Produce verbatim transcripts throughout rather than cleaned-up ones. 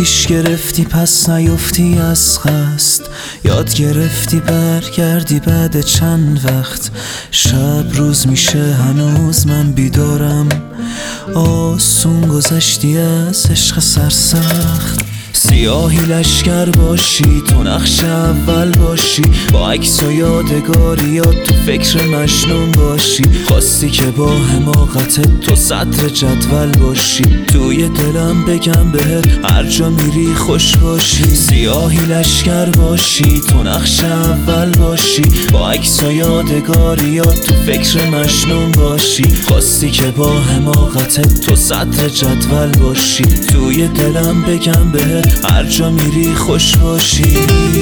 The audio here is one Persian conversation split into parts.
پیش گرفتی پس نیفتی از قصد، یاد گرفتی برگردی بعد چند وقت. شب روز میشه هنوز من بیدارم، آسون گذشتی از عشق سرسخت. سیاهی لشکر باشی تو نقش اول باشی، با عکس و یادگاریات تو فکر مجنون باشی. خواستی که با حماقت تو صدر جدول باشی، توی دلم بگم بهت هر جا میری خوش باشی. سیاهی لشکر باشی تو نقش اول باشی، با عکس و یادگاریات تو فکر مجنون باشی. خواستی که با حماقت تو صدر جدول باشی، توی دلم بگم بهت هر جا میری خوش باشی.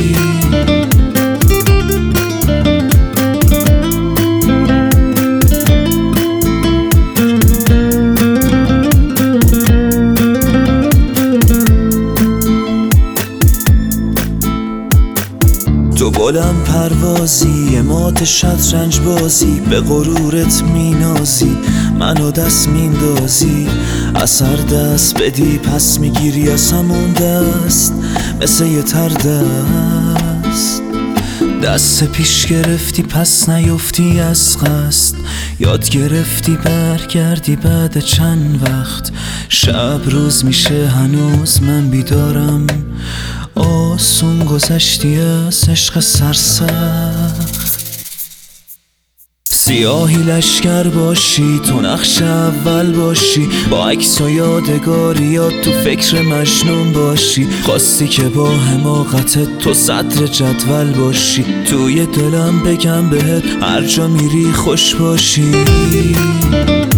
تو بلند پروازی مات شطرنج بازی، به غرورت مینازی منو دست میندازی. اثر دست بدی پس میگیری از همون دست، مثل یه تر دست. دست پیش گرفتی پس نیفتی از قصد، یاد گرفتی برگردی بعد چند وقت. شب روز میشه هنوز من بیدارم، آسون گذشتی از عشق سرسخت. سیاهی لشکر باشی تو نقش اول باشی، با عکس و یادگاریات تو فکر مجنون باشی. خواستی که با حماقت تو صدر جدول باشی، توی دلم بگم بهت هر جا میری خوش باشی.